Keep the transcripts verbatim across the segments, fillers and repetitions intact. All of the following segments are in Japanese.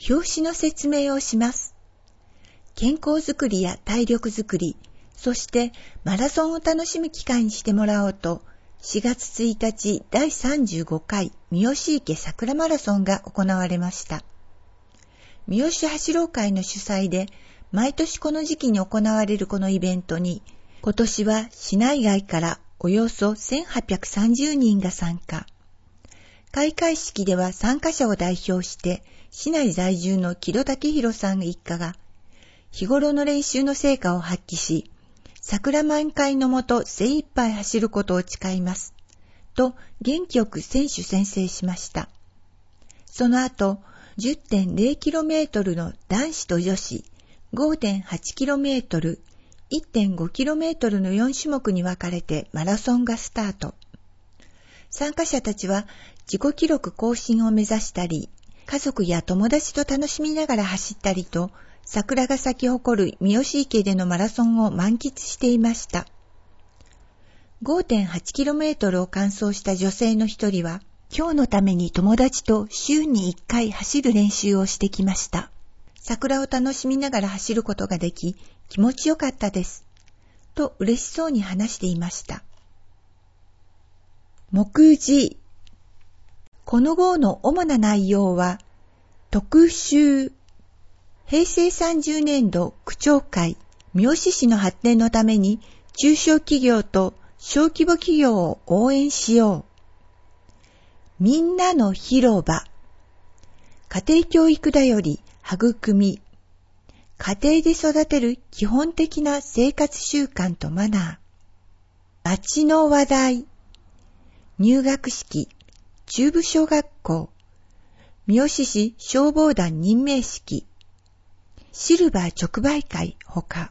表紙の説明をします。健康づくりや体力づくり、そしてマラソンを楽しむ機会にしてもらおうと、しがつついたちだいさんじゅうごかい三好池桜マラソンが行われました。三好走ろう会の主催で、毎年この時期に行われるこのイベントに、今年は市内外からおよそせんはっぴゃくさんじゅうにんが参加。開会式では参加者を代表して、市内在住の木戸武弘さん一家が、日頃の練習の成果を発揮し、桜満開のもと精一杯走ることを誓います。と元気よく選手宣誓しました。その後、じゅってんぜろキロメートル の男子と女子、ごてんはちキロメートル、いってんごキロメートル のよん種目に分かれてマラソンがスタート。参加者たちは自己記録更新を目指したり、家族や友達と楽しみながら走ったりと、桜が咲き誇る三好池でのマラソンを満喫していました。ごてんはちキロメートル を完走した女性の一人は、今日のために友達と週にいっかい走る練習をしてきました。桜を楽しみながら走ることができ、気持ちよかったです。と嬉しそうに話していました。目次。この号の主な内容は、特集。へいせいさんじゅうねんど区長会、三好市の発展のために中小企業と小規模企業を応援しよう。みんなの広場。家庭教育だより育み。家庭で育てる基本的な生活習慣とマナー。町の話題。入学式。中部小学校。三好市消防団任命式。シルバー直売会ほか。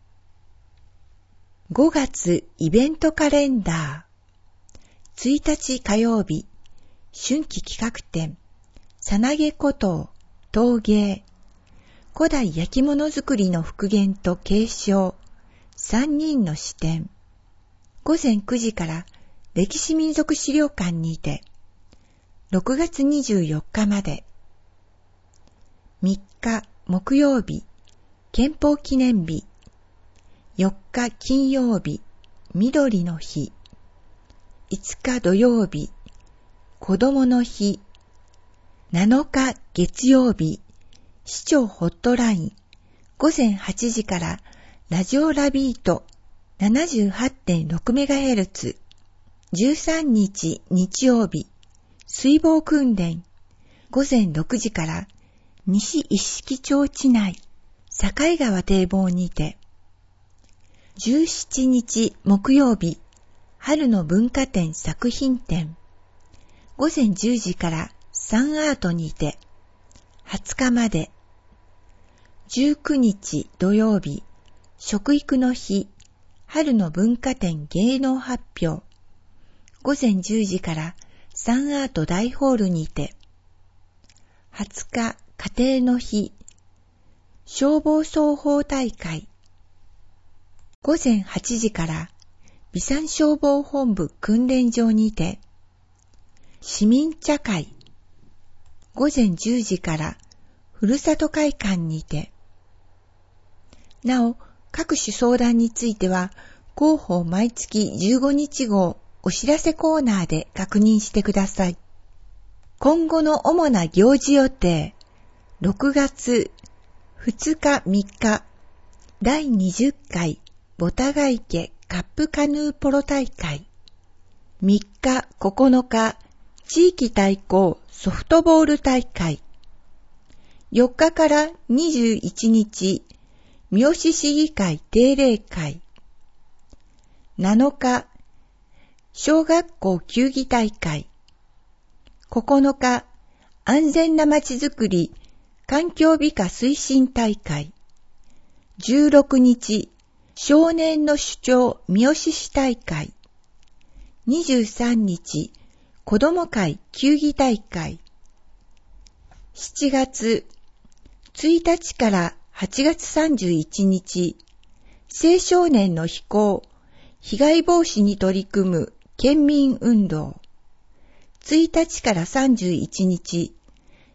ごがつイベントカレンダー。ついたち火曜日。春季企画展、さなげ古陶、陶芸、古代焼き物作りの復元と継承、さんにんの視点。ごぜんくじから歴史民俗資料館にて、ろくがつにじゅうよっかまで。みっか木曜日、憲法記念日。よっか金曜日、緑の日。いつか土曜日、子供の日。なのか月曜日、市長ホットライン、ごぜんはちじからラジオラビート ななじゅうはちてんろくメガヘルツ。じゅうさんにち日曜日、水防訓練、ごぜんろくじから西一色町地内、境川堤防にて。じゅうしちにち木曜日、春の文化展作品展。ごぜんじゅうじからサンアートにて、はつかまで。じゅうくにち土曜日、食育の日、春の文化展芸能発表。ごぜんじゅうじからサンアート大ホールにて。はつか家庭の日、消防操法大会。ごぜんはちじから備産消防本部訓練場にて。市民茶会。ごぜんじゅうじからふるさと会館にて。なお、各種相談については、広報毎月じゅうごにち号お知らせコーナーで確認してください。今後の主な行事予定。ろくがつふつかみっか、だいにじゅっかいボタガ池カップカヌーポロ大会。みっかここのか、地域対抗ソフトボール大会。よっかからにじゅういちにち、三好市議会定例会。なのか、小学校球技大会。ここのか、安全なまちづくり環境美化推進大会。じゅうろくにち、少年の主張三好市大会。にじゅうさんにち、子ども会球技大会。しちがつついたちからはちがつさんじゅういちにち、青少年の非行、被害防止に取り組む県民運動。ついたちからさんじゅういちにち、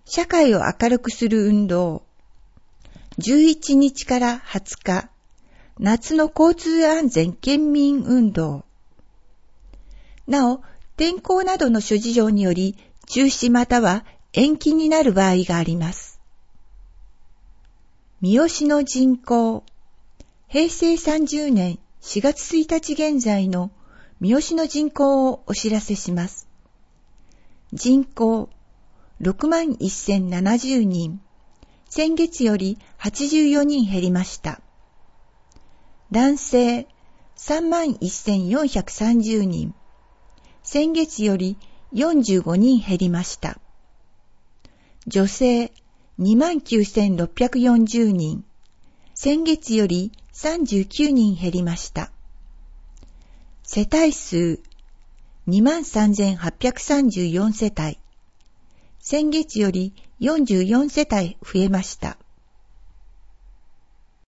社会を明るくする運動。じゅういちにちからはつか、夏の交通安全県民運動。なお、天候などの諸事情により中止または延期になる場合があります。三好の人口。へいせいさんじゅうねんしがつついたち現在の三好の人口をお知らせします。人口ろくまんせんななじゅうにん。先月よりはちじゅうよにん減りました。男性さんまんせんよんひゃくさんじゅうにん。先月よりよんじゅうごにん減りました。女性にまんきゅうせんろっぴゃくよんじゅうにん。先月よりさんじゅうきゅうにん減りました。世帯数にまんさんぜんはっぴゃくさんじゅうよんせたい。先月よりよんじゅうよんせたい増えました。